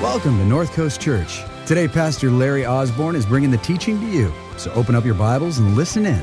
Welcome to North Coast Church. Today, Pastor Larry Osborne is bringing the teaching to you. So open up your Bibles and listen in.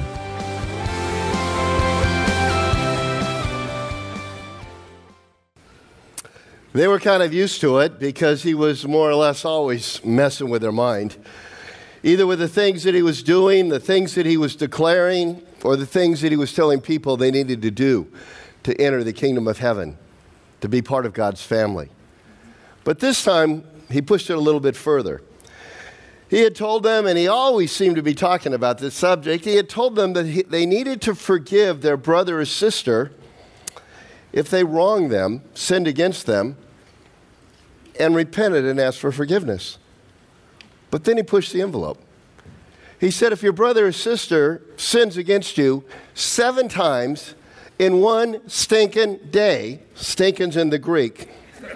They were kind of used to it because he was more or less always messing with their mind, either with the things that he was doing, the things that he was declaring, or the things that he was telling people they needed to do to enter the kingdom of heaven, to be part of God's family. But this time, he pushed it a little bit further. He had told them, and he always seemed to be talking about this subject, he had told them that they needed to forgive their brother or sister if they wronged them, sinned against them, and repented and asked for forgiveness. But then he pushed the envelope. He said, if your brother or sister sins against you 7 times in one stinking day, stinking's in the Greek,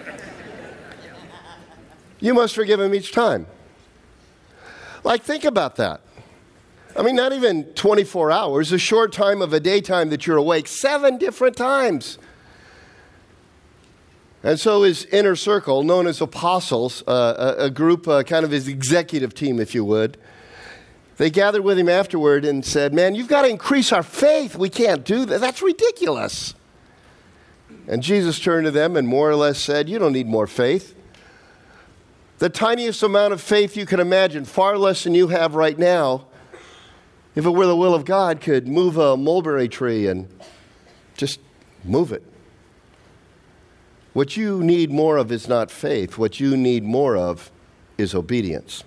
you must forgive him each time. Like, think about that. I mean, not even 24 hours, a short time of a daytime that you're awake, 7 different times. And so his inner circle, known as apostles, a group, kind of his executive team, if you would, they gathered with him afterward and said, man, you've got to increase our faith. We can't do that. That's ridiculous. And Jesus turned to them and more or less said, you don't need more faith. The tiniest amount of faith you can imagine, far less than you have right now, if it were the will of God, could move a mulberry tree and just move it. What you need more of is not faith. What you need more of is obedience.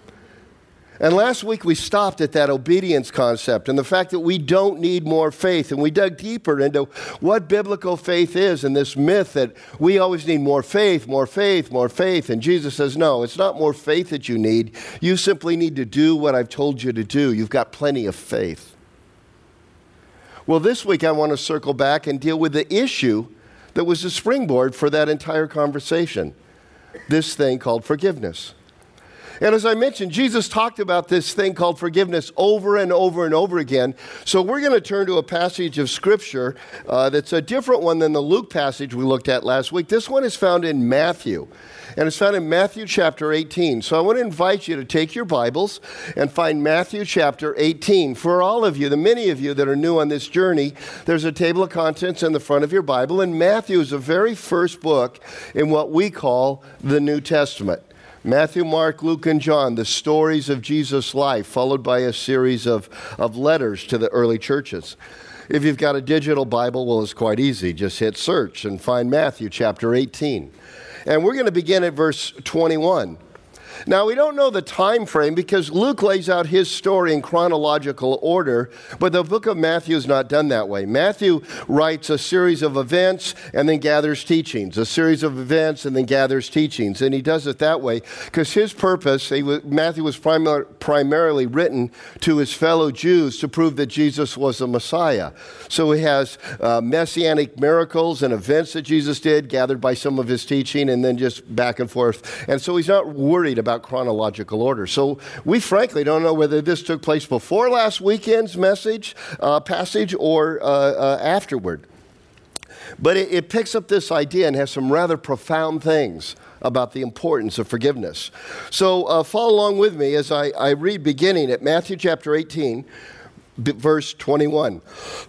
And last week we stopped at that obedience concept and the fact that we don't need more faith. And we dug deeper into what biblical faith is and this myth that we always need more faith, more faith, more faith. And Jesus says, no, it's not more faith that you need. You simply need to do what I've told you to do. You've got plenty of faith. Well, this week I want to circle back and deal with the issue that was the springboard for that entire conversation, this thing called forgiveness. And as I mentioned, Jesus talked about this thing called forgiveness over and over and over again. So we're going to turn to a passage of Scripture that's a different one than the Luke passage we looked at last week. This one is found in Matthew, and it's found in Matthew chapter 18. So I want to invite you to take your Bibles and find Matthew chapter 18. For all of you, the many of you that are new on this journey, there's a table of contents in the front of your Bible, and Matthew is the very first book in what we call the New Testament. Matthew, Mark, Luke, and John, the stories of Jesus' life, followed by a series of letters to the early churches. If you've got a digital Bible, well, it's quite easy. Just hit search and find Matthew chapter 18. And we're going to begin at verse 21. Now, we don't know the time frame because Luke lays out his story in chronological order, but the book of Matthew is not done that way. Matthew writes a series of events and then gathers teachings, a series of events and then gathers teachings, and he does it that way because his purpose, Matthew was primarily written to his fellow Jews to prove that Jesus was the Messiah. So he has messianic miracles and events that Jesus did gathered by some of his teaching and then just back and forth. And so he's not worried about chronological order. So we frankly don't know whether this took place before last weekend's passage or afterward. But it picks up this idea and has some rather profound things about the importance of forgiveness. So follow along with me as I read beginning at Matthew chapter 18, verse 21.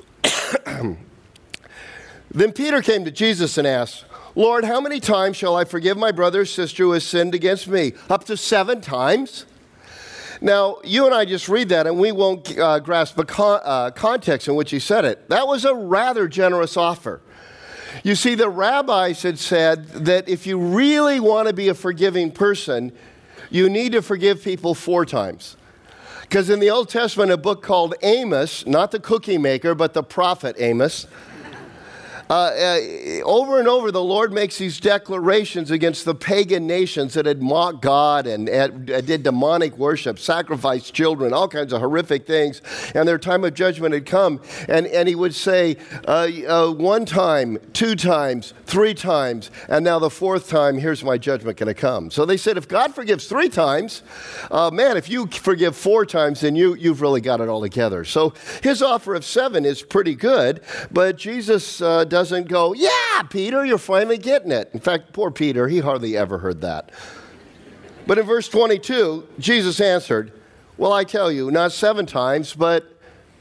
Then Peter came to Jesus and asked, Lord, how many times shall I forgive my brother or sister who has sinned against me? Up to 7 times? Now, you and I just read that and we won't grasp the context in which he said it. That was a rather generous offer. You see, the rabbis had said that if you really want to be a forgiving person, you need to forgive people 4 times. Because in the Old Testament, a book called Amos, not the cookie maker, but the prophet Amos, over and over, the Lord makes these declarations against the pagan nations that had mocked God and did demonic worship, sacrificed children, all kinds of horrific things. And their time of judgment had come. And he would say, 1 time, 2 times, 3 times, and now the 4th time, here's my judgment going to come. So they said, if God forgives 3 times, man, if you forgive 4 times, then you've really got it all together. So his offer of 7 is pretty good, but Jesus doesn't go, yeah, Peter, you're finally getting it. In fact, poor Peter, he hardly ever heard that. But in verse 22, Jesus answered, well, I tell you, not 7 times, but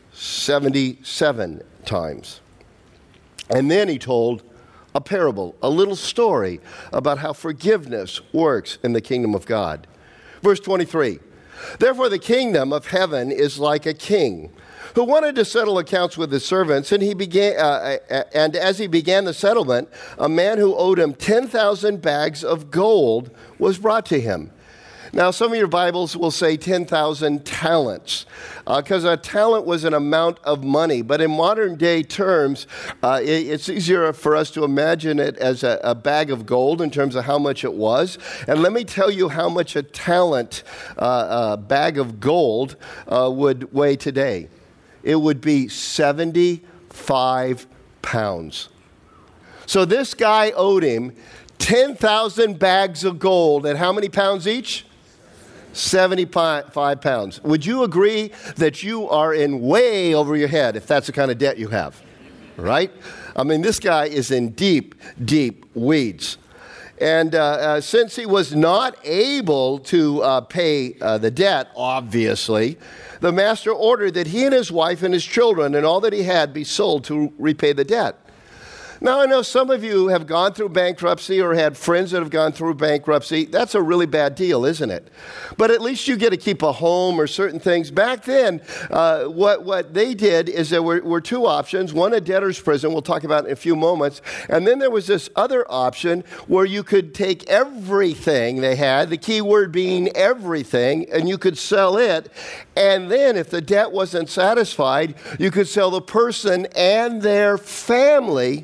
77 times. And then he told a parable, a little story about how forgiveness works in the kingdom of God. Verse 23, therefore the kingdom of heaven is like a king who wanted to settle accounts with his servants, and and as he began the settlement, a man who owed him 10,000 bags of gold was brought to him. Now, some of your Bibles will say 10,000 talents, because a talent was an amount of money. But in modern day terms, it's easier for us to imagine it as a bag of gold in terms of how much it was. And let me tell you how much a talent bag of gold would weigh today. It would be 75 pounds. So this guy owed him 10,000 bags of gold at how many pounds each? 75 pounds. Would you agree that you are in way over your head if that's the kind of debt you have? Right? I mean, this guy is in deep, deep weeds. And since he was not able to pay the debt, obviously, the master ordered that he and his wife and his children and all that he had be sold to repay the debt. Now, I know some of you have gone through bankruptcy or had friends that have gone through bankruptcy. That's a really bad deal, isn't it? But at least you get to keep a home or certain things. Back then, what they did is there were 2 options. One, a debtor's prison. We'll talk about it in a few moments. And then there was this other option where you could take everything they had, the key word being everything, and you could sell it. And then if the debt wasn't satisfied, you could sell the person and their family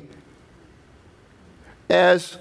as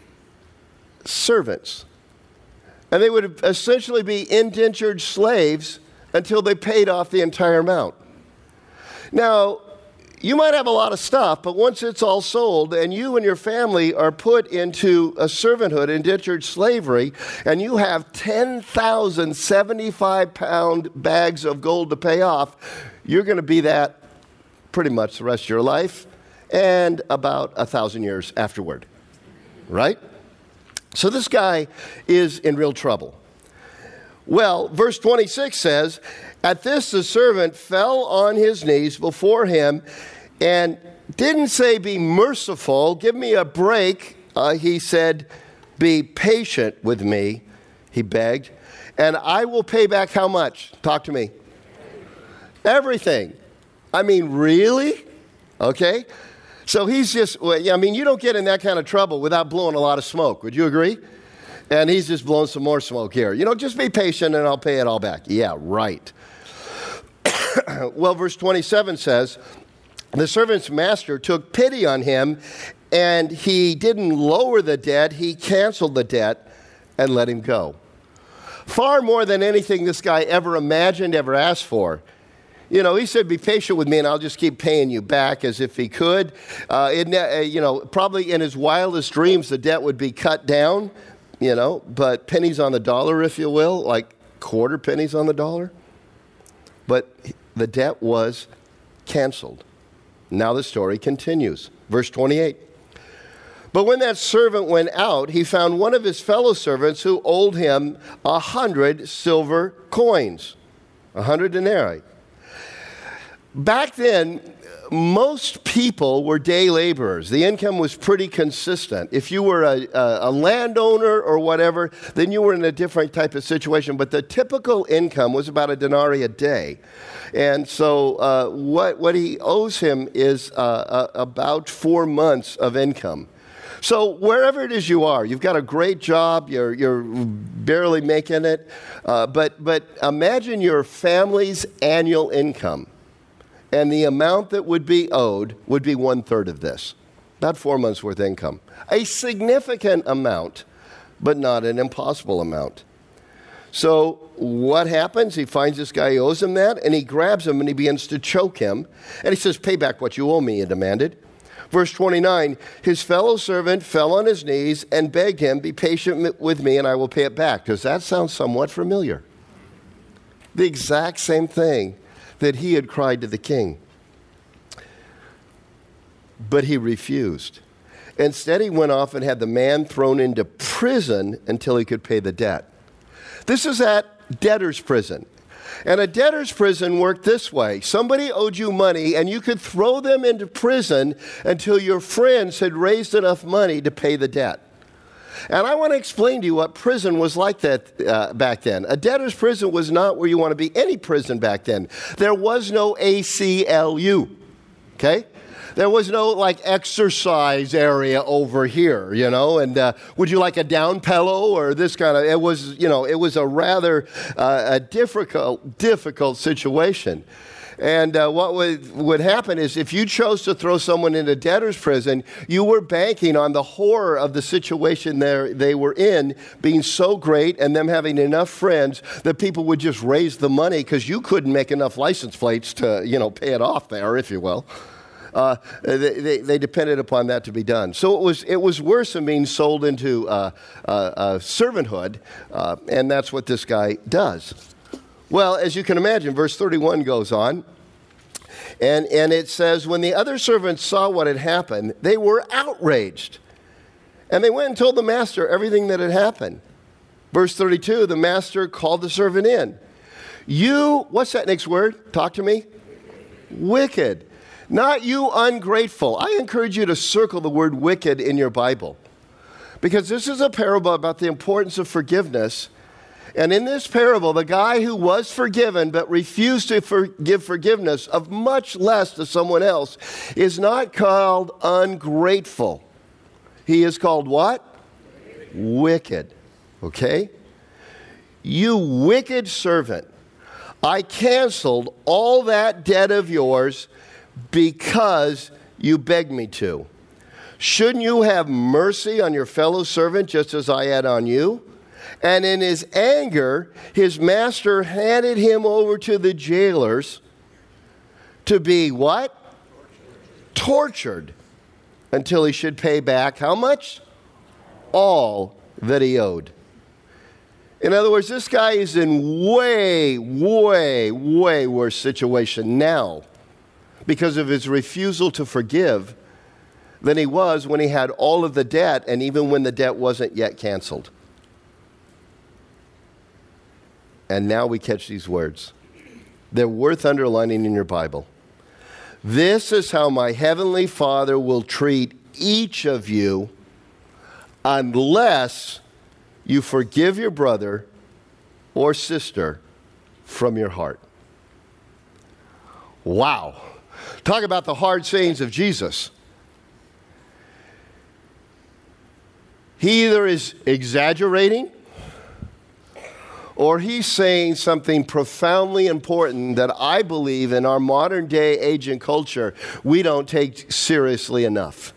servants. And they would essentially be indentured slaves until they paid off the entire amount. Now, you might have a lot of stuff, but once it's all sold and you and your family are put into a servanthood, indentured slavery, and you have 10,000 75-pound bags of gold to pay off, you're going to be that pretty much the rest of your life and about 1,000 years afterward. Right? So this guy is in real trouble. Well, verse 26 says, at this the servant fell on his knees before him and didn't say, be merciful, give me a break. He said, be patient with me, he begged, and I will pay back how much? Talk to me. Everything. I mean, really? Okay. So he's just, I mean, you don't get in that kind of trouble without blowing a lot of smoke. Would you agree? And he's just blowing some more smoke here. You know, just be patient and I'll pay it all back. Yeah, right. Well, verse 27 says, the servant's master took pity on him and he didn't lower the debt. He canceled the debt and let him go. Far more than anything this guy ever imagined, ever asked for. You know, he said, be patient with me and I'll just keep paying you back, as if he could. Probably in his wildest dreams, the debt would be cut down, but pennies on the dollar, if you will, like quarter pennies on the dollar. But the debt was canceled. Now the story continues. Verse 28. But when that servant went out, he found one of his fellow servants who owed him 100 silver coins, 100 denarii. Back then, most people were day laborers. The income was pretty consistent. If you were a landowner or whatever, then you were in a different type of situation. But the typical income was about a denarii a day. And so what he owes him is about 4 months of income. So wherever it is you are, you've got a great job, you're barely making it, but imagine your family's annual income. And the amount that would be owed would be 1/3 of this, about 4 months' worth of income. A significant amount, but not an impossible amount. So what happens? He finds this guy who owes him that, and he grabs him and he begins to choke him. And he says, pay back what you owe me, he demanded. Verse 29, his fellow servant fell on his knees and begged him, be patient with me and I will pay it back. Does that sound somewhat familiar? The exact same thing that he had cried to the king. But he refused. Instead, he went off and had the man thrown into prison until he could pay the debt. This is at debtor's prison. And a debtor's prison worked this way. Somebody owed you money, and you could throw them into prison until your friends had raised enough money to pay the debt. And I want to explain to you what prison was like that back then. A debtor's prison was not where you want to be. Any prison back then. There was no ACLU, okay? There was no, like, exercise area over here, you know, and would you like a down pillow or this kind of, it was, you know, it was a rather a difficult situation. And what would happen is if you chose to throw someone into debtor's prison, you were banking on the horror of the situation they were in being so great and them having enough friends that people would just raise the money because you couldn't make enough license plates to, you know, pay it off there, if you will. They depended upon that to be done. So it was worse than being sold into servanthood, and that's what this guy does. Well, as you can imagine, verse 31 goes on, and it says, when the other servants saw what had happened, they were outraged, and they went and told the master everything that had happened. Verse 32, the master called the servant in. You, what's that next word? Talk to me. Wicked. Not you ungrateful. I encourage you to circle the word wicked in your Bible, because this is a parable about the importance of forgiveness. And in this parable, the guy who was forgiven but refused to give forgiveness of much less to someone else is not called ungrateful. He is called what? Wicked. Okay? You wicked servant, I canceled all that debt of yours because you begged me to. Shouldn't you have mercy on your fellow servant just as I had on you? And in his anger, his master handed him over to the jailers to be what? Tortured until he should pay back how much? All that he owed. In other words, this guy is in way worse situation now because of his refusal to forgive than he was when he had all of the debt and even when the debt wasn't yet canceled. And now we catch these words. They're worth underlining in your Bible. This is how my heavenly Father will treat each of you unless you forgive your brother or sister from your heart. Wow. Talk about the hard sayings of Jesus. He either is exaggerating or he's saying something profoundly important that I believe in our modern day age and culture we don't take seriously enough.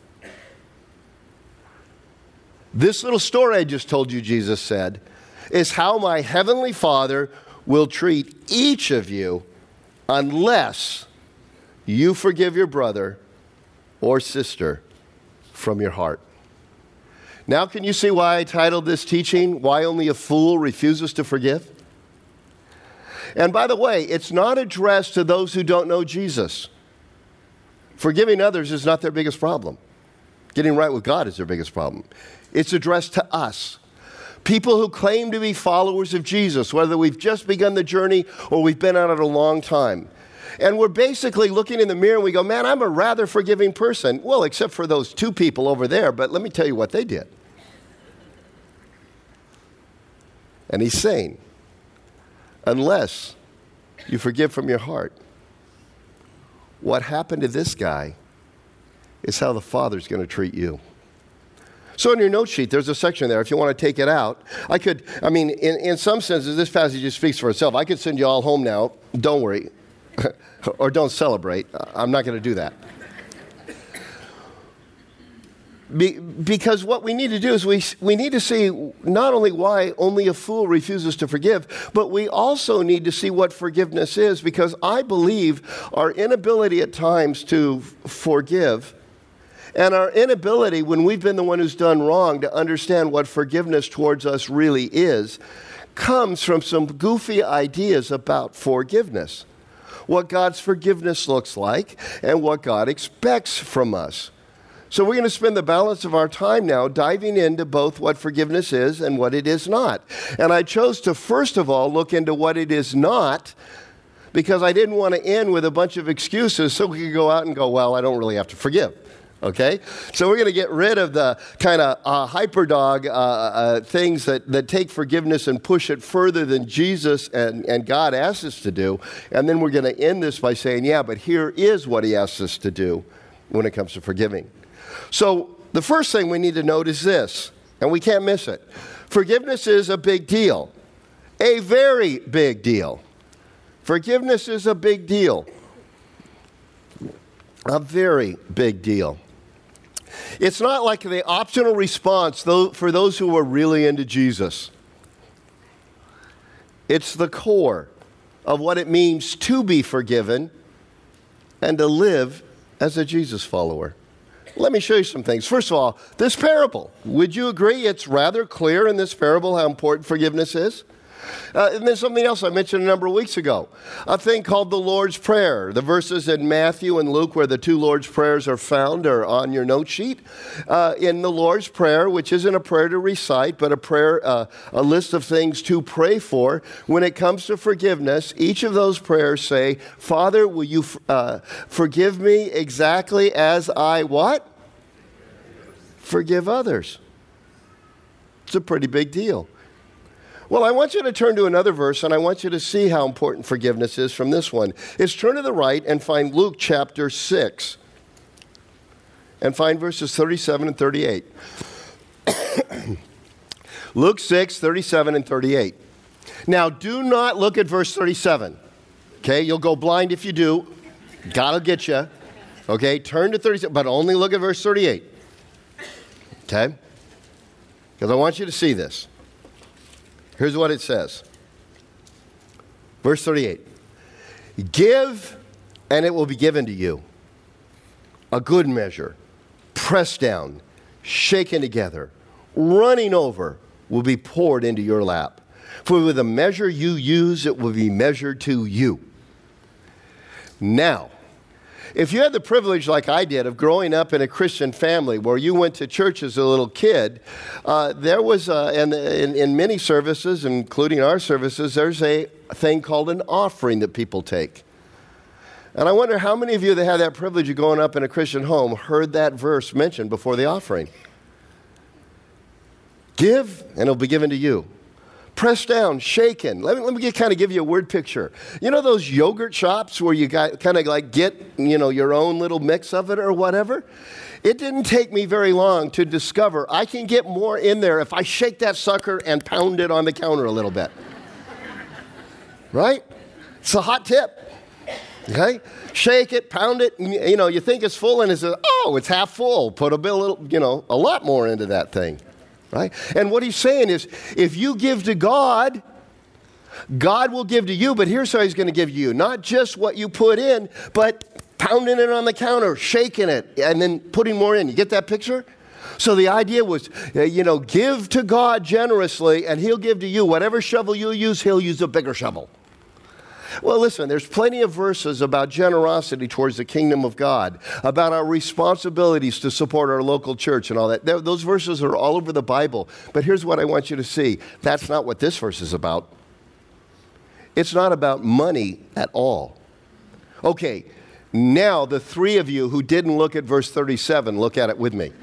This little story I just told you, Jesus said, is how my heavenly Father will treat each of you unless you forgive your brother or sister from your heart. Now can you see why I titled this teaching, Why Only a Fool Refuses to Forgive? And by the way, it's not addressed to those who don't know Jesus. Forgiving others is not their biggest problem. Getting right with God is their biggest problem. It's addressed to us. People who claim to be followers of Jesus, whether we've just begun the journey or we've been on it a long time. And we're basically looking in the mirror and we go, man, I'm a rather forgiving person. Well, except for those two people over there, but let me tell you what they did. And he's saying, unless you forgive from your heart, what happened to this guy is how the Father's going to treat you. So in your note sheet, there's a section there. If you want to take it out, in some senses, this passage just speaks for itself. I could send you all home now. Don't worry. Or don't celebrate. I'm not going to do that. Because what we need to do is we need to see not only why only a fool refuses to forgive, but we also need to see what forgiveness is, because I believe our inability at times to forgive and our inability when we've been the one who's done wrong to understand what forgiveness towards us really is comes from some goofy ideas about forgiveness, what God's forgiveness looks like and what God expects from us. So we're going to spend the balance of our time now diving into both what forgiveness is and what it is not. And I chose to first of all look into what it is not, because I didn't want to end with a bunch of excuses so we could go out and go, well, I don't really have to forgive. Okay? So we're going to get rid of the kind of hyperdog things that take forgiveness and push it further than Jesus and God asks us to do. And then we're going to end this by saying, yeah, but here is what he asks us to do when it comes to forgiving. So the first thing we need to note is this, and we can't miss it. Forgiveness is a big deal, a very big deal. Forgiveness is a big deal, a very big deal. It's not like the optional response for those who are really into Jesus. It's the core of what it means to be forgiven and to live as a Jesus follower. Let me show you some things. First of all, this parable. Would you agree it's rather clear in this parable how important forgiveness is? And there's something else I mentioned a number of weeks ago, a thing called the Lord's Prayer. The verses in Matthew and Luke where the two Lord's Prayers are found are on your note sheet. In the Lord's Prayer, which isn't a prayer to recite, but a prayer, a list of things to pray for, when it comes to forgiveness, each of those prayers say, Father, will you forgive me exactly as I what? Forgive others. It's a pretty big deal. Well, I want you to turn to another verse, and I want you to see how important forgiveness is from this one. It's turn to the right and find Luke chapter 6, and find verses 37 and 38. Luke 6, 37 and 38. Now, do not look at verse 37. Okay, you'll go blind if you do. God will get you. Okay, turn to 37, but only look at verse 38. Okay? Because I want you to see this. Here's what it says. Verse 38. Give, and it will be given to you. A good measure, pressed down, shaken together, running over, will be poured into your lap. For with the measure you use, it will be measured to you. Now, if you had the privilege like I did of growing up in a Christian family where you went to church as a little kid, there was, in many services, including our services, there's a thing called an offering that people take. And I wonder how many of you that had that privilege of growing up in a Christian home heard that verse mentioned before the offering. Give, and it'll be given to you. Pressed down, shaken. Let me kind of give you a word picture. You know those yogurt shops where you got kind of like get, your own little mix of it or whatever? It didn't take me very long to discover I can get more in there if I shake that sucker and pound it on the counter a little bit. Right? It's a hot tip. Okay? Shake it, pound it, and, you think it's full and it's it's half full. Put a lot more into that thing. Right? And what he's saying is, if you give to God, God will give to you, but here's how he's going to give you. Not just what you put in, but pounding it on the counter, shaking it, and then putting more in. You get that picture? So the idea was, give to God generously, and he'll give to you. Whatever shovel you use, he'll use a bigger shovel. Well, listen, there's plenty of verses about generosity towards the kingdom of God, about our responsibilities to support our local church and all that. Those verses are all over the Bible. But here's what I want you to see. That's not what this verse is about. It's not about money at all. Okay, now the three of you who didn't look at verse 37, look at it with me.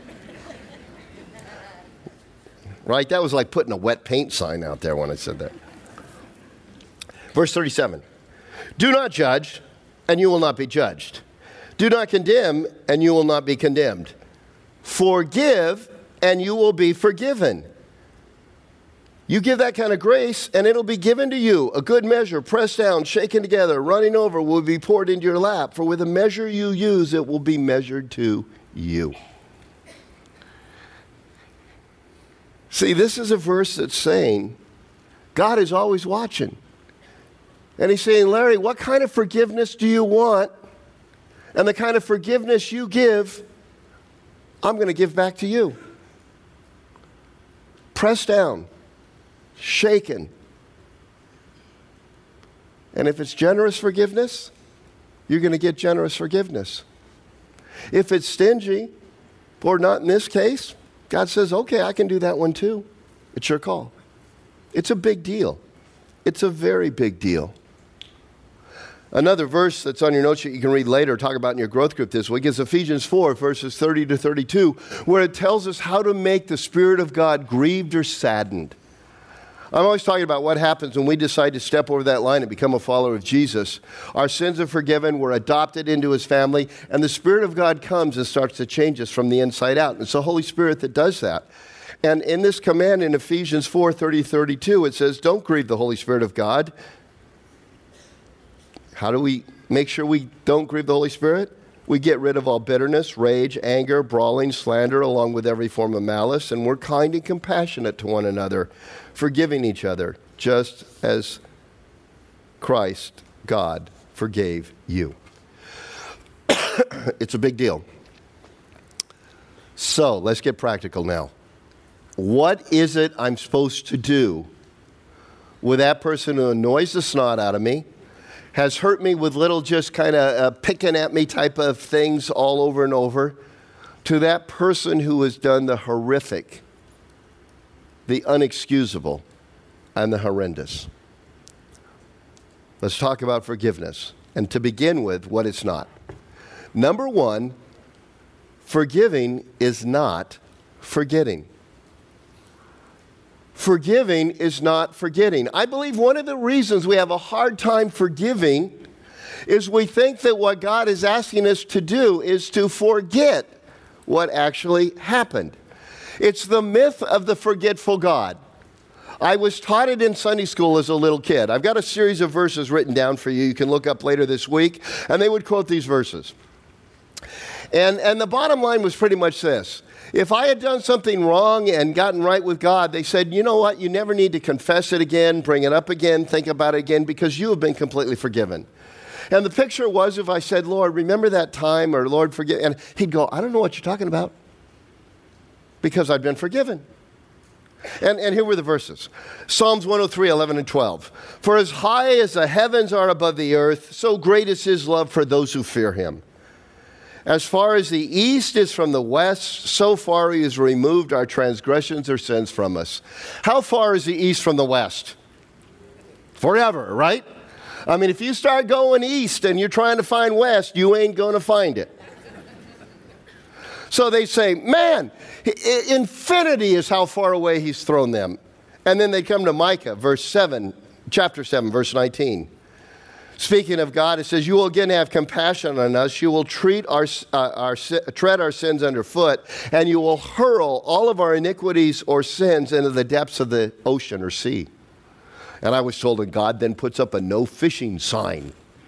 Right? That was like putting a wet paint sign out there when I said that. Verse 37. Do not judge, and you will not be judged. Do not condemn, and you will not be condemned. Forgive, and you will be forgiven. You give that kind of grace, and it'll be given to you. A good measure, pressed down, shaken together, running over, will be poured into your lap. For with the measure you use, it will be measured to you. See, this is a verse that's saying God is always watching. And he's saying, Larry, what kind of forgiveness do you want? And the kind of forgiveness you give, I'm going to give back to you. Pressed down, shaken. And if it's generous forgiveness, you're going to get generous forgiveness. If it's stingy, Lord, not in this case. God says, okay, I can do that one too. It's your call. It's a big deal. It's a very big deal. Another verse that's on your notes that you can read later, talk about in your growth group this week, is Ephesians 4, verses 30 to 32, where it tells us how to make the Spirit of God grieved or saddened. I'm always talking about what happens when we decide to step over that line and become a follower of Jesus. Our sins are forgiven, we're adopted into His family, and the Spirit of God comes and starts to change us from the inside out. And it's the Holy Spirit that does that. And in this command in Ephesians 4, 30, 32, it says, don't grieve the Holy Spirit of God. How do we make sure we don't grieve the Holy Spirit? We get rid of all bitterness, rage, anger, brawling, slander, along with every form of malice, and we're kind and compassionate to one another, forgiving each other, just as Christ, God, forgave you. It's a big deal. So, let's get practical now. What is it I'm supposed to do with that person who annoys the snot out of me, has hurt me with little just kind of picking at me type of things all over and over, to that person who has done the horrific, the unexcusable, and the horrendous? Let's talk about forgiveness. And to begin with, what it's not. Number one, forgiving is not forgetting. Forgiving is not forgetting. I believe one of the reasons we have a hard time forgiving is we think that what God is asking us to do is to forget what actually happened. It's the myth of the forgetful God. I was taught it in Sunday school as a little kid. I've got a series of verses written down for you. You can look up later this week, and they would quote these verses. And the bottom line was pretty much this. If I had done something wrong and gotten right with God, they said, you know what, you never need to confess it again, bring it up again, think about it again, because you have been completely forgiven. And the picture was if I said, Lord, remember that time, or Lord, forgive, and He'd go, I don't know what you're talking about, because I've been forgiven. And here were the verses. Psalms 103, 11 and 12. For as high as the heavens are above the earth, so great is His love for those who fear Him. As far as the east is from the west, so far He has removed our transgressions or sins from us. How far is the east from the west? Forever, right? I mean, if you start going east and you're trying to find west, you ain't going to find it. So they say, man, infinity is how far away He's thrown them. And then they come to Micah, chapter 7, verse 19. Speaking of God, it says, you will again have compassion on us. You will tread our sins underfoot, and you will hurl all of our iniquities or sins into the depths of the ocean or sea. And I was told that God then puts up a no fishing sign.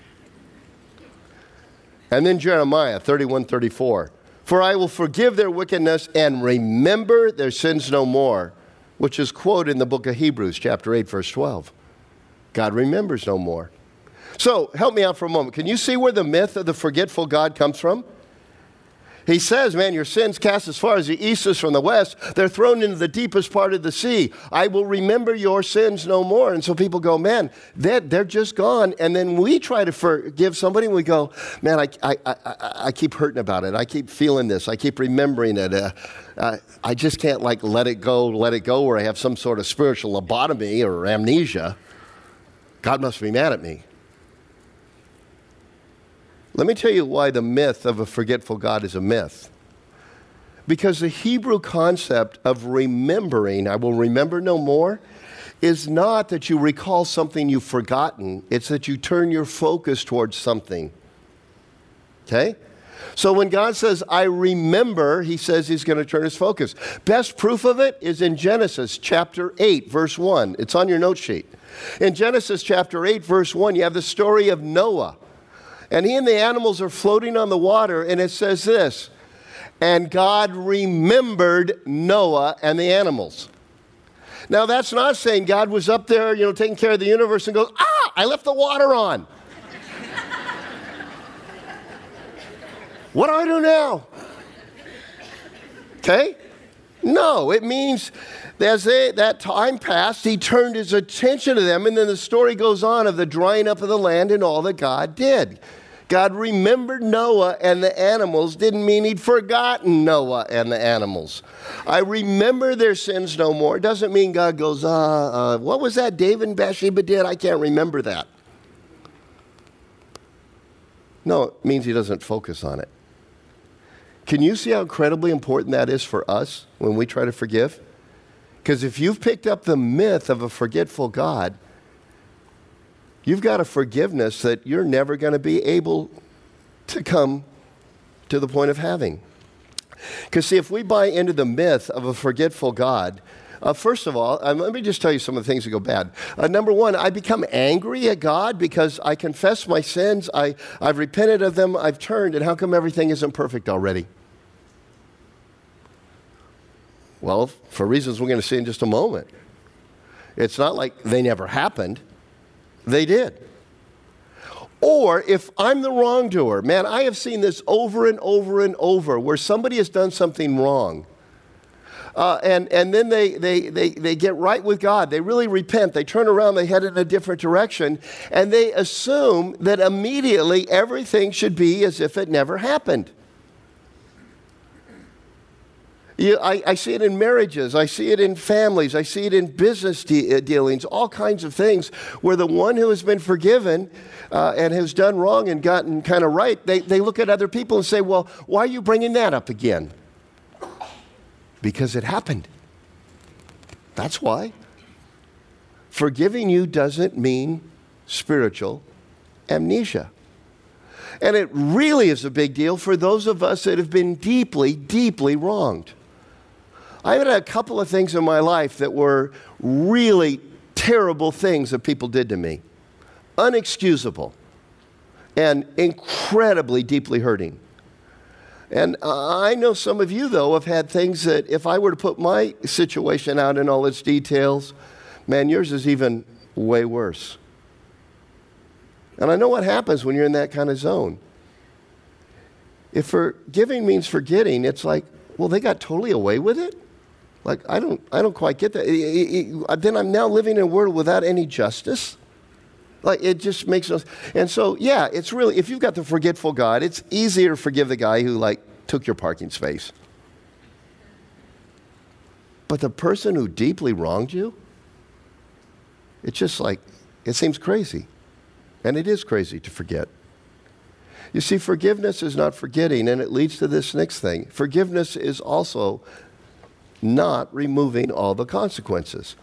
And then Jeremiah 31:34. For I will forgive their wickedness and remember their sins no more, which is quoted in the book of Hebrews, chapter 8, verse 12. God remembers no more. So, help me out for a moment. Can you see where the myth of the forgetful God comes from? He says, man, your sins cast as far as the east is from the west. They're thrown into the deepest part of the sea. I will remember your sins no more. And so people go, man, they're just gone. And then we try to forgive somebody and we go, man, I keep hurting about it. I keep feeling this. I keep remembering it. I just can't let it go, where I have some sort of spiritual lobotomy or amnesia. God must be mad at me. Let me tell you why the myth of a forgetful God is a myth. Because the Hebrew concept of remembering, I will remember no more, is not that you recall something you've forgotten. It's that you turn your focus towards something. Okay? So when God says, I remember, He says He's going to turn His focus. Best proof of it is in Genesis chapter 8, verse 1. It's on your note sheet. In Genesis chapter 8, verse 1, you have the story of Noah. And he and the animals are floating on the water, and it says this, and God remembered Noah and the animals. Now, that's not saying God was up there, taking care of the universe and goes, I left the water on. What do I do now? Okay? No, it means as that time passed, He turned His attention to them, and then the story goes on of the drying up of the land and all that God did. God remembered Noah and the animals didn't mean he'd forgotten Noah and the animals. I remember their sins no more. Doesn't mean God goes, what was that David and Bathsheba did? I can't remember that. No, it means he doesn't focus on it. Can you see how incredibly important that is for us when we try to forgive? Because if you've picked up the myth of a forgetful God, you've got a forgiveness that you're never going to be able to come to the point of having. Because see, if we buy into the myth of a forgetful God, first of all, let me just tell you some of the things that go bad. Number one, I become angry at God because I confess my sins, I've repented of them, I've turned, and how come everything isn't perfect already? Well, for reasons we're going to see in just a moment. It's not like they never happened. They did. Or if I'm the wrongdoer, man, I have seen this over and over and over where somebody has done something wrong. And then they get right with God. They really repent. They turn around. They head in a different direction. And they assume that immediately everything should be as if it never happened. I see it in marriages. I see it in families. I see it in business dealings, all kinds of things where the one who has been forgiven and has done wrong and gotten kind of right, they look at other people and say, well, why are you bringing that up again? Because it happened. That's why. Forgiving you doesn't mean spiritual amnesia. And it really is a big deal for those of us that have been deeply, deeply wronged. I've had a couple of things in my life that were really terrible things that people did to me. Unexcusable and incredibly deeply hurting. And I know some of you, though, have had things that if I were to put my situation out in all its details, man, yours is even way worse. And I know what happens when you're in that kind of zone. If forgiving means forgetting, it's like, well, they got totally away with it? Like, I don't quite get that. Then I'm now living in a world without any justice? Like, it just makes no sense. And so, yeah, it's really, if you've got the forgetful God, it's easier to forgive the guy who, like, took your parking space. But the person who deeply wronged you, it's just like, it seems crazy. And it is crazy to forget. You see, forgiveness is not forgetting, and it leads to this next thing. Forgiveness is also not removing all the consequences.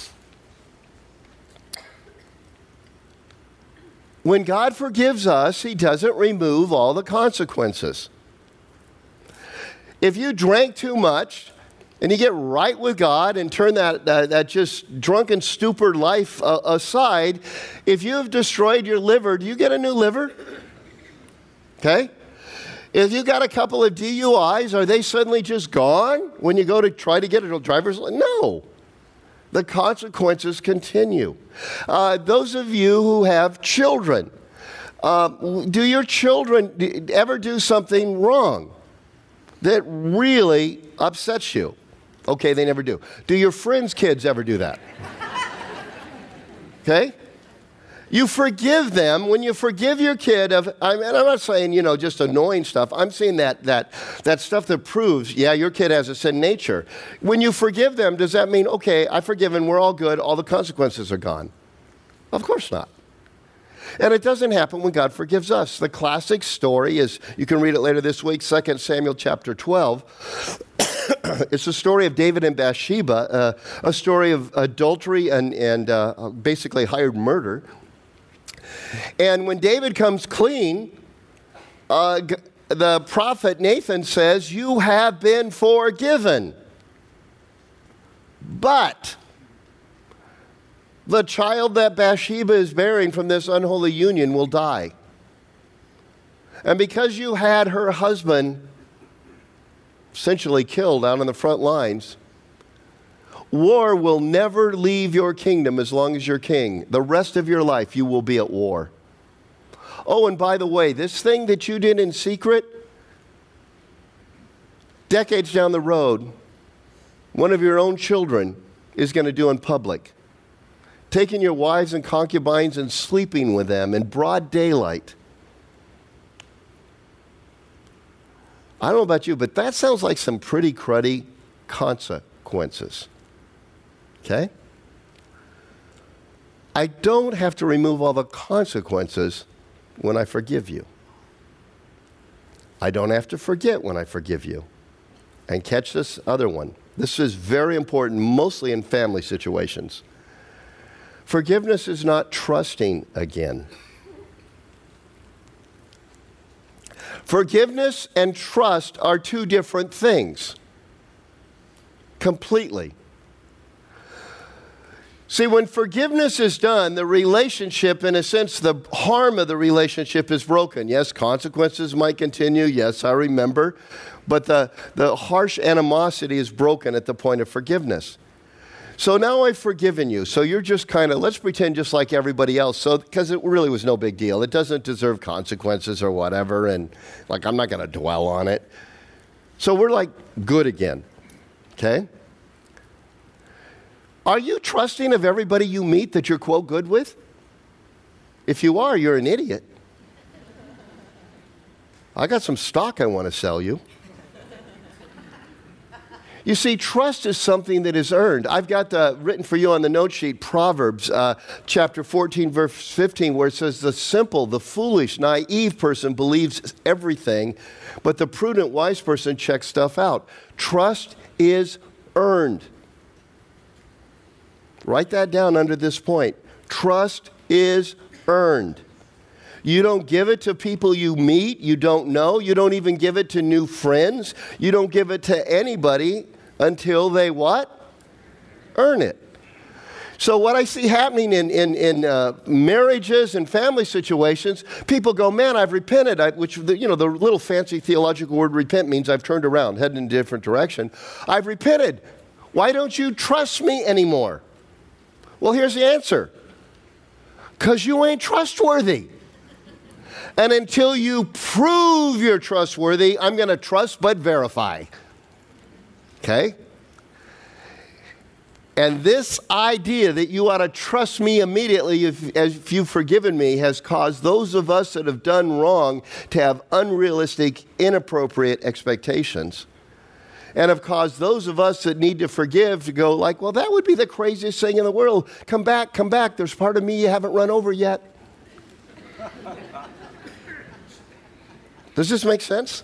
When God forgives us, He doesn't remove all the consequences. If you drank too much and you get right with God and turn that just drunken stupor life aside, if you have destroyed your liver, do you get a new liver? Okay? If you got a couple of DUIs, are they suddenly just gone when you go to try to get a driver's license? No. The consequences continue. Those of you who have children, do your children ever do something wrong that really upsets you? Okay, they never do. Do your friends' kids ever do that? Okay? You forgive them. When you forgive your kid and I'm not saying, just annoying stuff. I'm saying that stuff that proves, yeah, your kid has a sin nature. When you forgive them, does that mean, okay, I've forgiven, we're all good, all the consequences are gone? Of course not. And it doesn't happen when God forgives us. The classic story is, you can read it later this week, 2 Samuel chapter 12. It's the story of David and Bathsheba, a story of adultery and basically hired murder. And when David comes clean, the prophet Nathan says, you have been forgiven. But the child that Bathsheba is bearing from this unholy union will die. And because you had her husband essentially killed out on the front lines, war will never leave your kingdom as long as you're king. The rest of your life, you will be at war. Oh, and by the way, this thing that you did in secret, decades down the road, one of your own children is going to do in public. Taking your wives and concubines and sleeping with them in broad daylight. I don't know about you, but that sounds like some pretty cruddy consequences. Okay? I don't have to remove all the consequences when I forgive you. I don't have to forget when I forgive you. And catch this other one. This is very important, mostly in family situations. Forgiveness is not trusting again. Forgiveness and trust are two different things. Completely. See, when forgiveness is done, the relationship, in a sense, the harm of the relationship is broken. Yes, consequences might continue. Yes, I remember. But the harsh animosity is broken at the point of forgiveness. So now I've forgiven you. So you're just kind of, let's pretend just like everybody else. So, because it really was no big deal. It doesn't deserve consequences or whatever. And like, I'm not going to dwell on it. So we're like good again. Okay? Are you trusting of everybody you meet that you're, quote, good with? If you are, you're an idiot. I got some stock I want to sell you. You see, trust is something that is earned. I've got written for you on the note sheet, Proverbs chapter 14, verse 15, where it says, the simple, the foolish, naive person believes everything, but the prudent, wise person checks stuff out. Trust is earned. Write that down under this point. Trust is earned. You don't give it to people you meet, you don't know. You don't even give it to new friends. You don't give it to anybody until they what? Earn it. So what I see happening in marriages and family situations, people go, man, I've repented, the little fancy theological word repent means I've turned around, headed in a different direction. I've repented. Why don't you trust me anymore? Well, here's the answer. Because you ain't trustworthy. And until you prove you're trustworthy, I'm going to trust but verify. Okay? And this idea that you ought to trust me immediately if you've forgiven me has caused those of us that have done wrong to have unrealistic, inappropriate expectations. And have caused those of us that need to forgive to go like, well, that would be the craziest thing in the world. Come back. There's part of me you haven't run over yet. Does this make sense?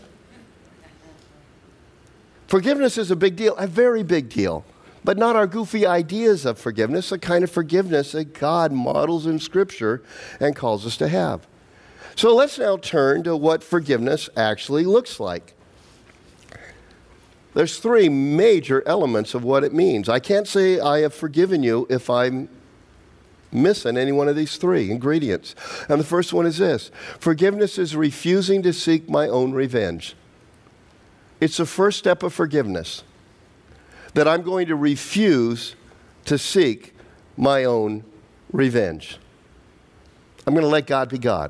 Forgiveness is a big deal, a very big deal. But not our goofy ideas of forgiveness, the kind of forgiveness that God models in Scripture and calls us to have. So let's now turn to what forgiveness actually looks like. There's three major elements of what it means. I can't say I have forgiven you if I'm missing any one of these three ingredients. And the first one is this. Forgiveness is refusing to seek my own revenge. It's the first step of forgiveness, that I'm going to refuse to seek my own revenge. I'm going to let God be God.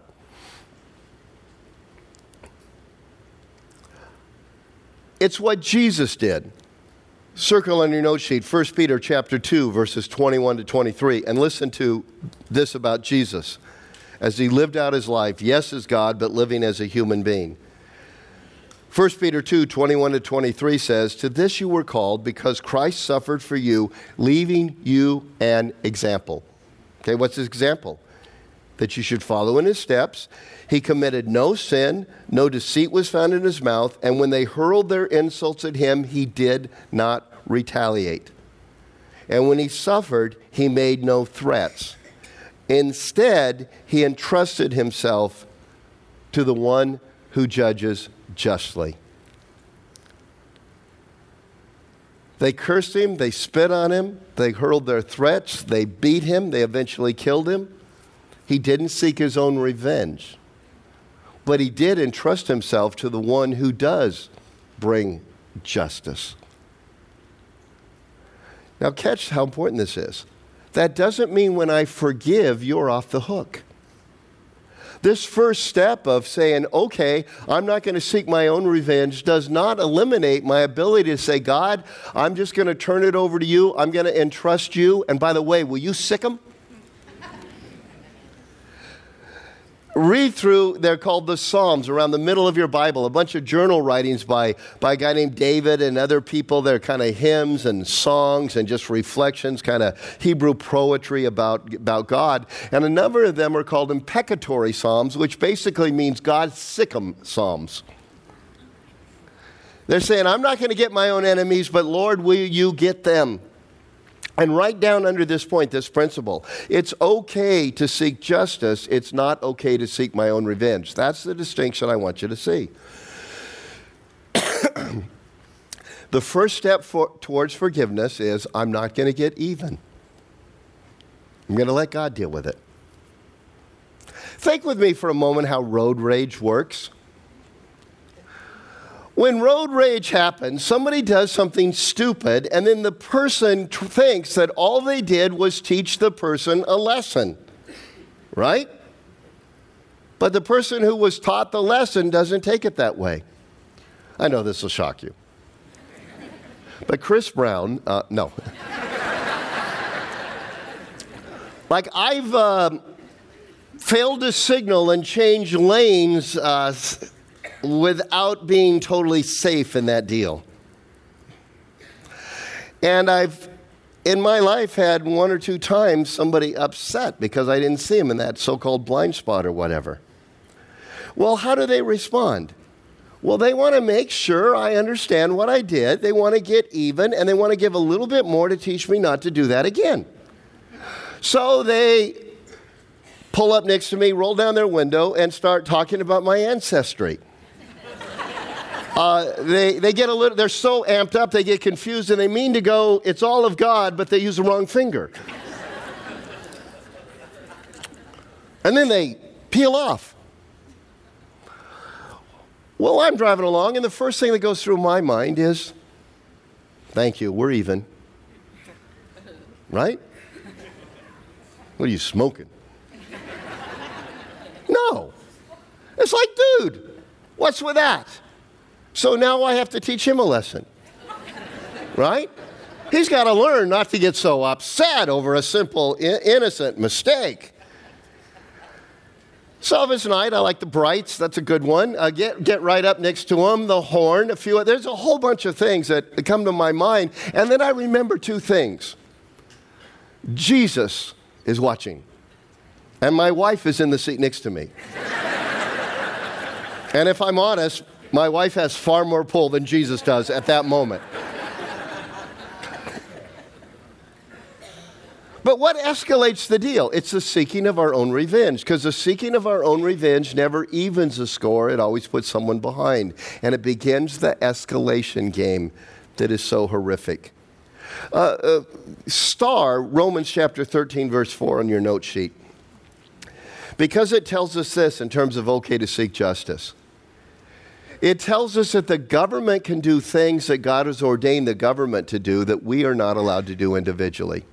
It's what Jesus did. Circle on your note sheet, 1 Peter chapter 2, verses 21 to 23, and listen to this about Jesus as he lived out his life, yes, as God, but living as a human being. 1 Peter 2, 21 to 23 says, to this you were called because Christ suffered for you, leaving you an example. Okay, what's his example? That you should follow in his steps. He committed no sin, no deceit was found in his mouth, and when they hurled their insults at him, he did not retaliate. And when he suffered, he made no threats. Instead, he entrusted himself to the one who judges justly. They cursed him, they spit on him, they hurled their threats, they beat him, they eventually killed him. He didn't seek his own revenge, but he did entrust himself to the one who does bring justice. Now catch how important this is. That doesn't mean when I forgive, you're off the hook. This first step of saying, okay, I'm not going to seek my own revenge does not eliminate my ability to say, God, I'm just going to turn it over to you. I'm going to entrust you. And by the way, will you sick them? read through, they're called the Psalms, around the middle of your Bible, a bunch of journal writings by a guy named David and other people. They're kind of hymns and songs and just reflections, kind of Hebrew poetry about God. And a number of them are called imprecatory Psalms, which basically means God sick 'em Psalms. They're saying, I'm not going to get my own enemies, but Lord, will you get them? And right down under this point, this principle, it's okay to seek justice. It's not okay to seek my own revenge. That's the distinction I want you to see. The first step towards forgiveness is I'm not going to get even. I'm going to let God deal with it. Think with me for a moment how road rage works. When road rage happens, somebody does something stupid, and then the person thinks that all they did was teach the person a lesson, right? But the person who was taught the lesson doesn't take it that way. I know this will shock you. But Chris Brown, no. Like I've failed to signal and change lanes without being totally safe in that deal. And I've, in my life, had one or two times somebody upset because I didn't see him in that so-called blind spot or whatever. Well, how do they respond? Well, they want to make sure I understand what I did. They want to get even, and they want to give a little bit more to teach me not to do that again. So they pull up next to me, roll down their window, and start talking about my ancestry. They get a little, they're so amped up, they get confused, and they mean to go, it's all of God, but they use the wrong finger. And then they peel off. Well, I'm driving along, and the first thing that goes through my mind is, thank you, we're even. Right? What are you smoking? No. It's like, dude, what's with that? So now I have to teach him a lesson, right? He's got to learn not to get so upset over a simple, innocent mistake. So this night, I like the Brights. That's a good one. Get right up next to him, the horn, a few. There's a whole bunch of things that come to my mind. And then I remember two things. Jesus is watching. And my wife is in the seat next to me. And if I'm honest, my wife has far more pull than Jesus does at that moment. But what escalates the deal? It's the seeking of our own revenge, because the seeking of our own revenge never evens a score. It always puts someone behind. And it begins the escalation game that is so horrific. Star Romans chapter 13, verse 4 on your note sheet. Because it tells us this in terms of okay to seek justice. It tells us that the government can do things that God has ordained the government to do that we are not allowed to do individually.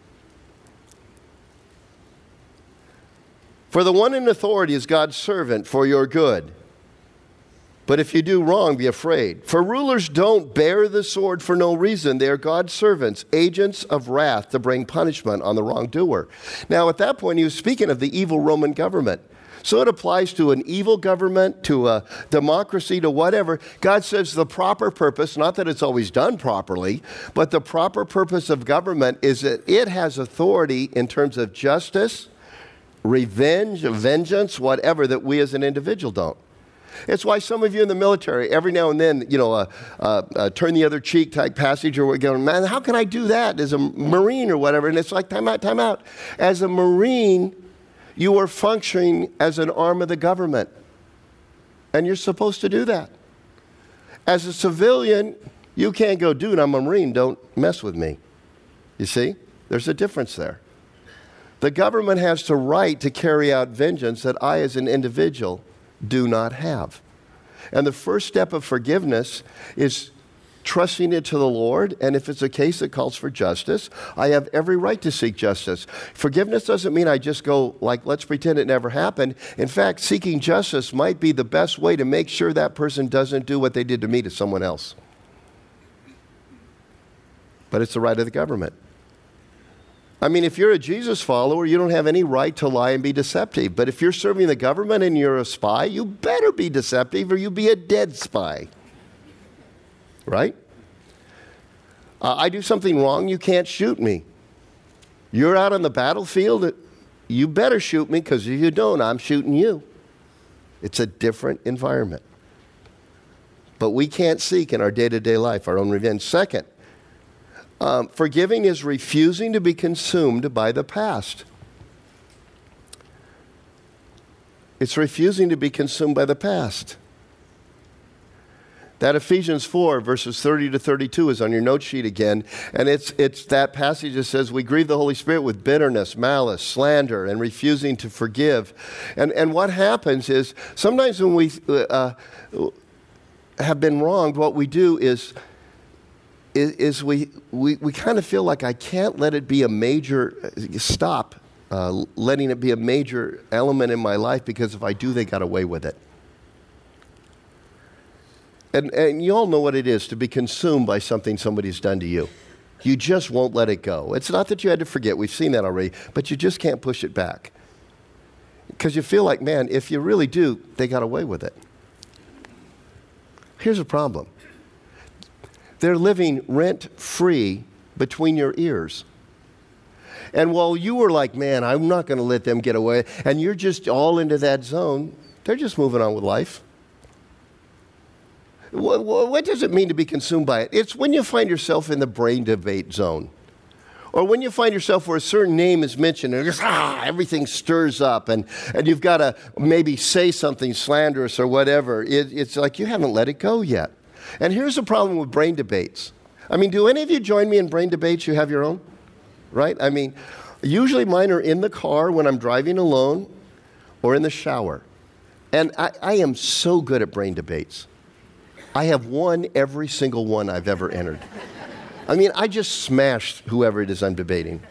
For the one in authority is God's servant for your good. But if you do wrong, be afraid. For rulers don't bear the sword for no reason. They are God's servants, agents of wrath to bring punishment on the wrongdoer. Now, at that point, he was speaking of the evil Roman government. So it applies to an evil government, to a democracy, to whatever. God says the proper purpose, not that it's always done properly, but the proper purpose of government is that it has authority in terms of justice, revenge, vengeance, whatever, that we as an individual don't. It's why some of you in the military, every now and then, turn the other cheek type passage, or we're going, man, how can I do that as a Marine or whatever? And it's like, time out. As a Marine, you are functioning as an arm of the government. And you're supposed to do that. As a civilian, you can't go, dude, I'm a Marine, don't mess with me. You see? There's a difference there. The government has the right to carry out vengeance that I as an individual do not have. And the first step of forgiveness is trusting it to the Lord, and if it's a case that calls for justice, I have every right to seek justice. Forgiveness doesn't mean I just go like, let's pretend it never happened. In fact, seeking justice might be the best way to make sure that person doesn't do what they did to me to someone else. But it's the right of the government. I mean, if you're a Jesus follower, you don't have any right to lie and be deceptive. But if you're serving the government and you're a spy, you better be deceptive or you'll be a dead spy. Right? I do something wrong, you can't shoot me. You're out on the battlefield, you better shoot me, because if you don't, I'm shooting you. It's a different environment. But we can't seek in our day-to-day life our own revenge. Second, forgiving is refusing to be consumed by the past. It's refusing to be consumed by the past. That Ephesians 4, verses 30 to 32 is on your note sheet again. And it's that passage that says, we grieve the Holy Spirit with bitterness, malice, slander, and refusing to forgive. And what happens is, sometimes when we have been wronged, what we do is we kind of feel like I can't let it be a major, letting it be a major element in my life, because if I do, they got away with it. And you all know what it is to be consumed by something somebody's done to you. You just won't let it go. It's not that you had to forget. We've seen that already. But you just can't push it back. Because you feel like, man, if you really do, they got away with it. Here's a problem. They're living rent-free between your ears. And while you were like, man, I'm not going to let them get away, and you're just all into that zone, they're just moving on with life. What does it mean to be consumed by it? It's when you find yourself in the brain debate zone. Or when you find yourself where a certain name is mentioned and just, everything stirs up and you've got to maybe say something slanderous or whatever. It's like you haven't let it go yet. And here's the problem with brain debates. I mean, do any of you join me in brain debates? You have your own? Right? I mean, usually mine are in the car when I'm driving alone or in the shower. And I am so good at brain debates. I have won every single one I've ever entered. I mean, I just smashed whoever it is I'm debating.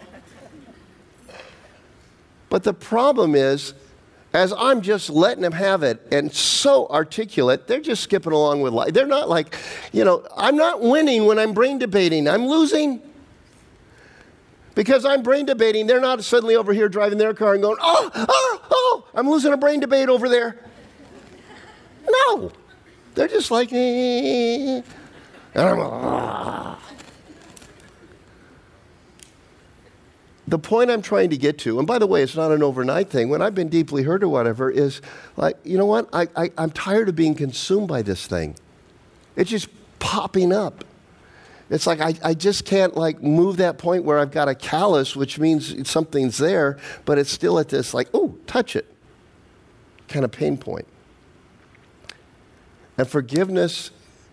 But the problem is, as I'm just letting them have it and so articulate, they're just skipping along with life. They're not like, I'm not winning when I'm brain debating. I'm losing. Because I'm brain debating, they're not suddenly over here driving their car and going, I'm losing a brain debate over there. No. They're just like, and I'm The point I'm trying to get to, and by the way, it's not an overnight thing. When I've been deeply hurt or whatever, is like, you know what? I'm tired of being consumed by this thing. It's just popping up. It's like I just can't move that point where I've got a callus, which means something's there, but it's still at this touch it kind of pain point. And forgiveness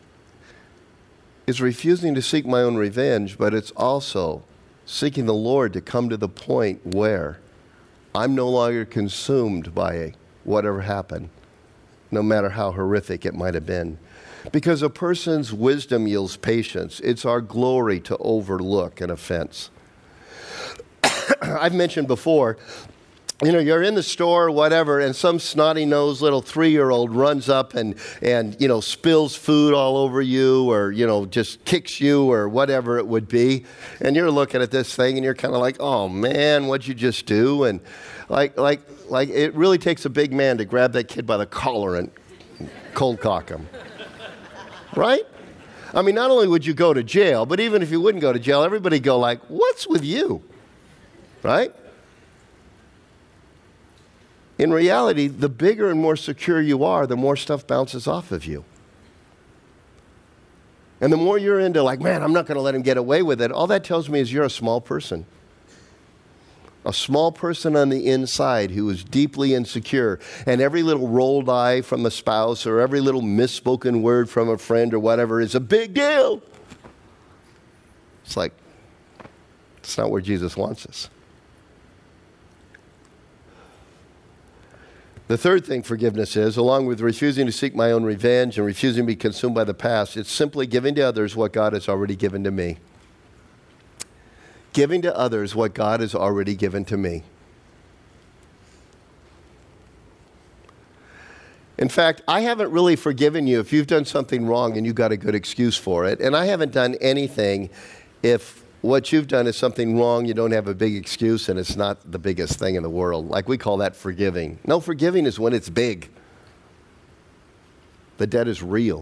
is refusing to seek my own revenge, but it's also seeking the Lord to come to the point where I'm no longer consumed by whatever happened, no matter how horrific it might have been. Because a person's wisdom yields patience. It's our glory to overlook an offense. I've mentioned before, you're in the store or whatever, and some snotty-nosed little 3-year-old runs up and spills food all over you or, just kicks you or whatever it would be. And you're looking at this thing and you're kind of like, oh, man, what'd you just do? And like it really takes a big man to grab that kid by the collar and cold cock him. Right? I mean, not only would you go to jail, but even if you wouldn't go to jail, everybody'd go like, what's with you? Right? In reality, the bigger and more secure you are, the more stuff bounces off of you. And the more you're into man, I'm not going to let him get away with it, all that tells me is you're a small person. A small person on the inside who is deeply insecure. And every little rolled eye from a spouse or every little misspoken word from a friend or whatever is a big deal. It's it's not where Jesus wants us. The third thing forgiveness is, along with refusing to seek my own revenge and refusing to be consumed by the past, it's simply giving to others what God has already given to me. Giving to others what God has already given to me. In fact, I haven't really forgiven you if you've done something wrong and you got a good excuse for it. And I haven't done anything if what you've done is something wrong. You don't have a big excuse, and it's not the biggest thing in the world. Like we call that forgiving. No, forgiving is when it's big. The debt is real.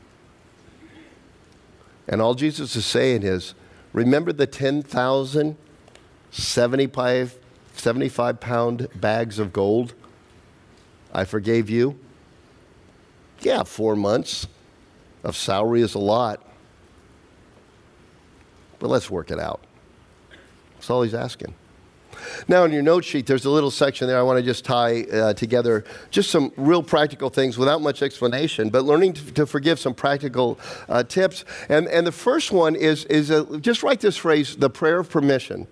And all Jesus is saying is, remember the 10,000 75-pound bags of gold I forgave you? Yeah, 4 months of salary is a lot. But let's work it out. That's all he's asking. Now, in your note sheet, there's a little section there I want to just tie together just some real practical things without much explanation, but learning to forgive, some practical tips. And the first one is just write this phrase, the prayer of permission.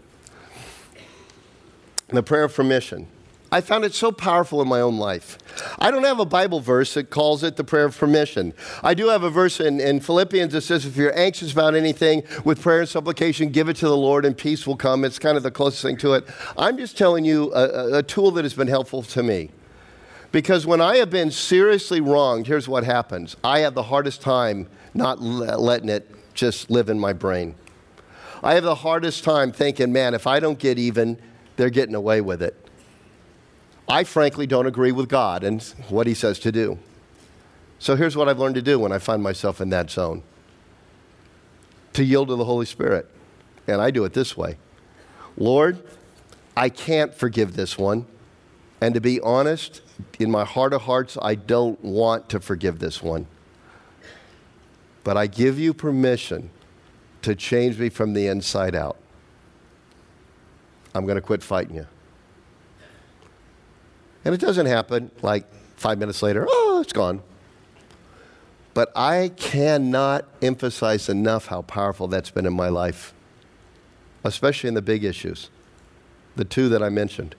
The prayer of permission. I found it so powerful in my own life. I don't have a Bible verse that calls it the prayer of permission. I do have a verse in Philippians that says, if you're anxious about anything, with prayer and supplication, give it to the Lord and peace will come. It's kind of the closest thing to it. I'm just telling you a tool that has been helpful to me. Because when I have been seriously wronged, here's what happens. I have the hardest time not letting it just live in my brain. I have the hardest time thinking, man, if I don't get even, they're getting away with it. I frankly don't agree with God and what he says to do. So here's what I've learned to do when I find myself in that zone. To yield to the Holy Spirit. And I do it this way. Lord, I can't forgive this one. And to be honest, in my heart of hearts, I don't want to forgive this one. But I give you permission to change me from the inside out. I'm going to quit fighting you. And it doesn't happen like 5 minutes later, oh, it's gone. But I cannot emphasize enough how powerful that's been in my life, especially in the big issues, the two that I mentioned.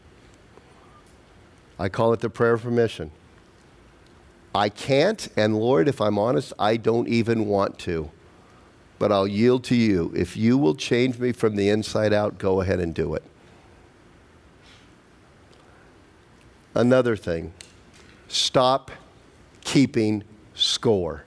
I call it the prayer of permission. I can't, and Lord, if I'm honest, I don't even want to. But I'll yield to you. If you will change me from the inside out, go ahead and do it. Another thing, stop keeping score.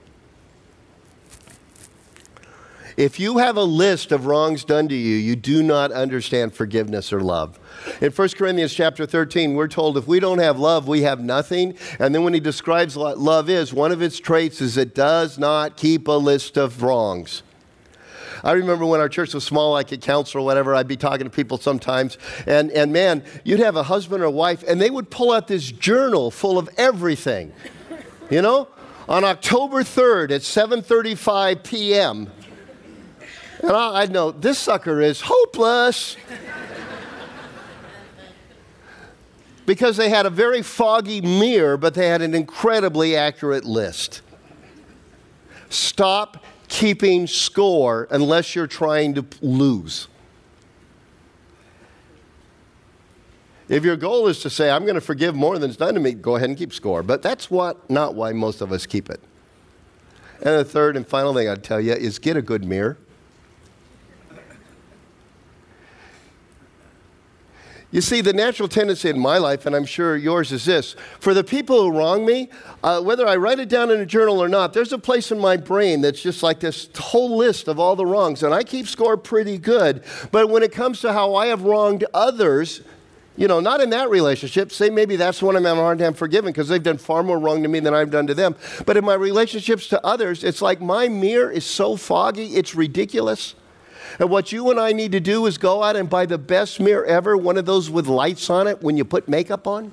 If you have a list of wrongs done to you, you do not understand forgiveness or love. In 1 Corinthians chapter 13, we're told if we don't have love, we have nothing. And then when he describes what love is, one of its traits is it does not keep a list of wrongs. I remember when our church was small, I could counsel or whatever, I'd be talking to people sometimes, and man, you'd have a husband or a wife, and they would pull out this journal full of everything. You know? On October 3rd at 7:35 p.m., and I'd know, this sucker is hopeless. Because they had a very foggy mirror, but they had an incredibly accurate list. Stop keeping score unless you're trying to lose. If your goal is to say, I'm going to forgive more than is done to me, go ahead and keep score. But that's not why most of us keep it. And the third and final thing I'd tell you is get a good mirror. You see, the natural tendency in my life, and I'm sure yours, is this. For the people who wrong me, whether I write it down in a journal or not, there's a place in my brain that's just like this whole list of all the wrongs. And I keep score pretty good. But when it comes to how I have wronged others, you know, not in that relationship. Say maybe that's one I'm having a hard time forgiving because they've done far more wrong to me than I've done to them. But in my relationships to others, it's like my mirror is so foggy, it's ridiculous. And what you and I need to do is go out and buy the best mirror ever, one of those with lights on it when you put makeup on.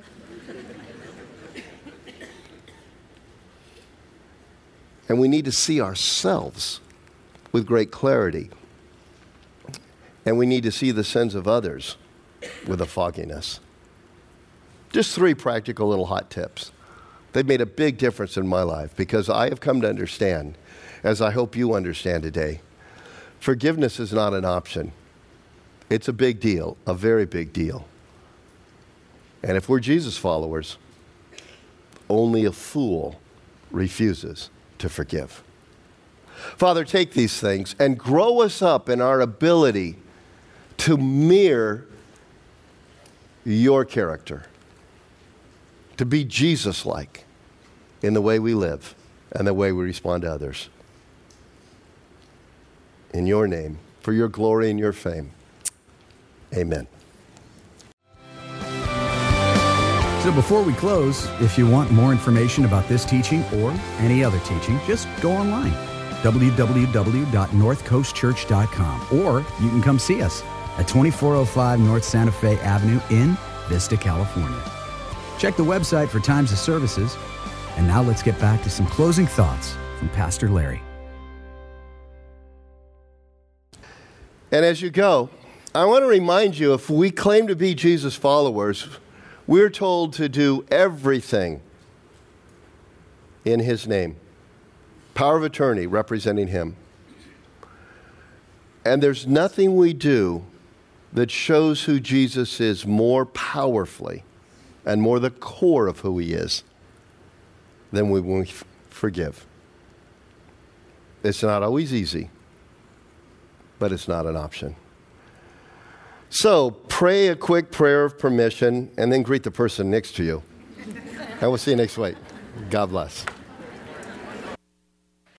And we need to see ourselves with great clarity. And we need to see the sins of others with a fogginess. Just 3 practical little hot tips. They've made a big difference in my life because I have come to understand, as I hope you understand today, forgiveness is not an option. It's a big deal, a very big deal. And if we're Jesus followers, only a fool refuses to forgive. Father, take these things and grow us up in our ability to mirror your character, to be Jesus-like in the way we live and the way we respond to others. In your name, for your glory and your fame. Amen. So before we close, if you want more information about this teaching or any other teaching, just go online, www.northcoastchurch.com, or you can come see us at 2405 North Santa Fe Avenue in Vista, California. Check the website for times of services. And now let's get back to some closing thoughts from Pastor Larry. And as you go, I want to remind you, if we claim to be Jesus followers, we're told to do everything in his name. Power of attorney representing him. And there's nothing we do that shows who Jesus is more powerfully and more the core of who he is than when we forgive. It's not always easy, but it's not an option. So pray a quick prayer of permission and then greet the person next to you. And we'll see you next week. God bless.